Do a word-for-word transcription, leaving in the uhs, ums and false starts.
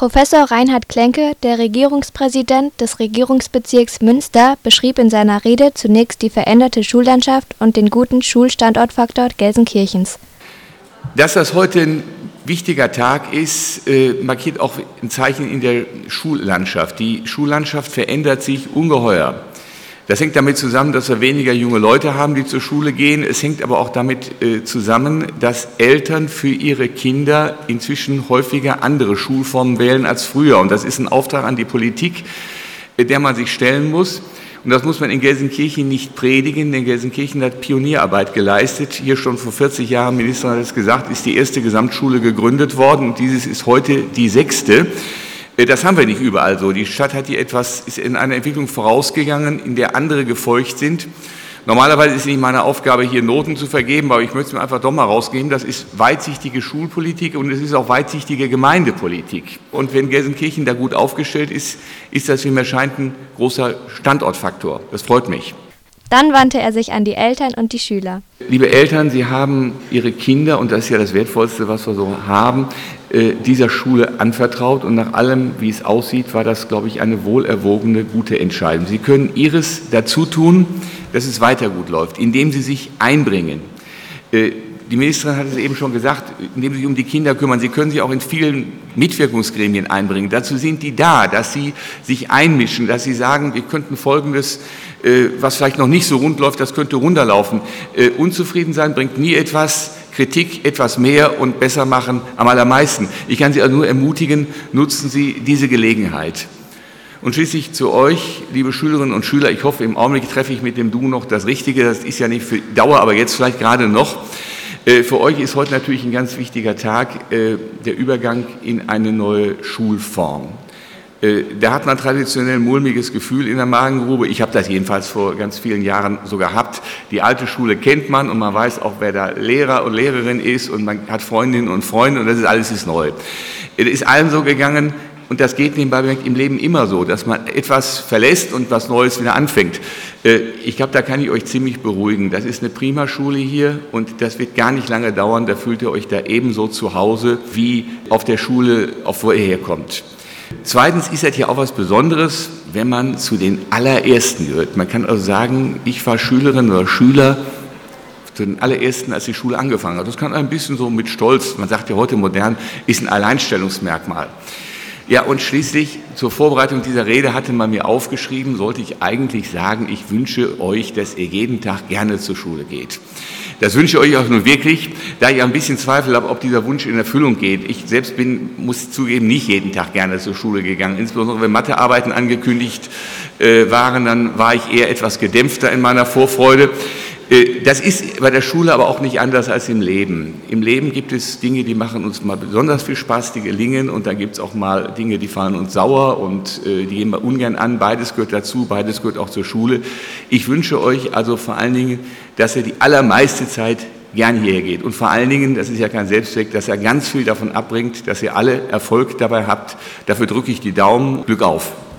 Professor Reinhard Klenke, der Regierungspräsident des Regierungsbezirks Münster, beschrieb in seiner Rede zunächst die veränderte Schullandschaft und den guten Schulstandortfaktor Gelsenkirchens. Dass das heute ein wichtiger Tag ist, äh, markiert auch ein Zeichen in der Schullandschaft. Die Schullandschaft verändert sich ungeheuer. Das hängt damit zusammen, dass wir weniger junge Leute haben, die zur Schule gehen. Es hängt aber auch damit äh, zusammen, dass Eltern für ihre Kinder inzwischen häufiger andere Schulformen wählen als früher. Und das ist ein Auftrag an die Politik, äh, der man sich stellen muss. Und das muss man in Gelsenkirchen nicht predigen, denn Gelsenkirchen hat Pionierarbeit geleistet. Hier schon vor vierzig Jahren, Minister hat es gesagt, ist die erste Gesamtschule gegründet worden und dieses ist heute die sechste. Das haben wir nicht überall so. Die Stadt hat hier etwas, ist in einer Entwicklung vorausgegangen, in der andere gefolgt sind. Normalerweise ist es nicht meine Aufgabe, hier Noten zu vergeben, aber ich möchte es mir einfach doch mal rausgeben. Das ist weitsichtige Schulpolitik und es ist auch weitsichtige Gemeindepolitik. Und wenn Gelsenkirchen da gut aufgestellt ist, ist das, wie mir scheint, ein großer Standortfaktor. Das freut mich. Dann wandte er sich an die Eltern und die Schüler. Liebe Eltern, Sie haben Ihre Kinder, und das ist ja das Wertvollste, was wir so haben, dieser Schule anvertraut. Und nach allem, wie es aussieht, war das, glaube ich, eine wohlerwogene, gute Entscheidung. Sie können Ihres dazu tun, dass es weiter gut läuft, indem Sie sich einbringen. Die Ministerin hat es eben schon gesagt, indem Sie sich um die Kinder kümmern. Sie können sich auch in vielen Mitwirkungsgremien einbringen. Dazu sind die da, dass Sie sich einmischen, dass Sie sagen, wir könnten Folgendes, was vielleicht noch nicht so rund läuft, das könnte runterlaufen. Unzufrieden sein bringt nie etwas, Kritik etwas mehr und besser machen am allermeisten. Ich kann Sie also nur ermutigen, nutzen Sie diese Gelegenheit. Und schließlich zu euch, liebe Schülerinnen und Schüler, ich hoffe, im Augenblick treffe ich mit dem Du noch das Richtige, das ist ja nicht für Dauer, aber jetzt vielleicht gerade noch. Für euch ist heute natürlich ein ganz wichtiger Tag, der Übergang in eine neue Schulform. Da hat man traditionell ein mulmiges Gefühl in der Magengrube. Ich habe das jedenfalls vor ganz vielen Jahren so gehabt. Die alte Schule kennt man und man weiß auch, wer da Lehrer und Lehrerin ist und man hat Freundinnen und Freunde und das ist alles ist neu. Es ist allen so gegangen und das geht nebenbei im Leben immer so, dass man etwas verlässt und was Neues wieder anfängt. Ich glaube, da kann ich euch ziemlich beruhigen. Das ist eine prima Schule hier und das wird gar nicht lange dauern. Da fühlt ihr euch da ebenso zu Hause wie auf der Schule, auf wo ihr herkommt. Zweitens ist das ja auch was Besonderes, wenn man zu den allerersten gehört. Man kann also sagen, ich war Schülerin oder Schüler zu den allerersten, als die Schule angefangen hat. Das kann ein bisschen so mit Stolz, man sagt ja heute modern, ist ein Alleinstellungsmerkmal. Ja, und schließlich zur Vorbereitung dieser Rede hatte man mir aufgeschrieben, sollte ich eigentlich sagen, ich wünsche euch, dass ihr jeden Tag gerne zur Schule geht. Das wünsche ich euch auch nur wirklich, da ich ein bisschen Zweifel habe, ob dieser Wunsch in Erfüllung geht. Ich selbst bin, muss zugeben, nicht jeden Tag gerne zur Schule gegangen. Insbesondere wenn Mathearbeiten angekündigt äh, waren, dann war ich eher etwas gedämpfter in meiner Vorfreude. Äh, das ist bei der Schule aber auch nicht anders als im Leben. Im Leben gibt es Dinge, die machen uns mal besonders viel Spaß, die gelingen, und dann gibt es auch mal Dinge, die fallen uns sauer und äh, die gehen wir ungern an. Beides gehört dazu, beides gehört auch zur Schule. Ich wünsche euch also vor allen Dingen, dass ihr die allermeiste Zeit gern hierher geht. Und vor allen Dingen, das ist ja kein Selbstzweck, dass er ganz viel davon abbringt, dass ihr alle Erfolg dabei habt. Dafür drücke ich die Daumen. Glück auf!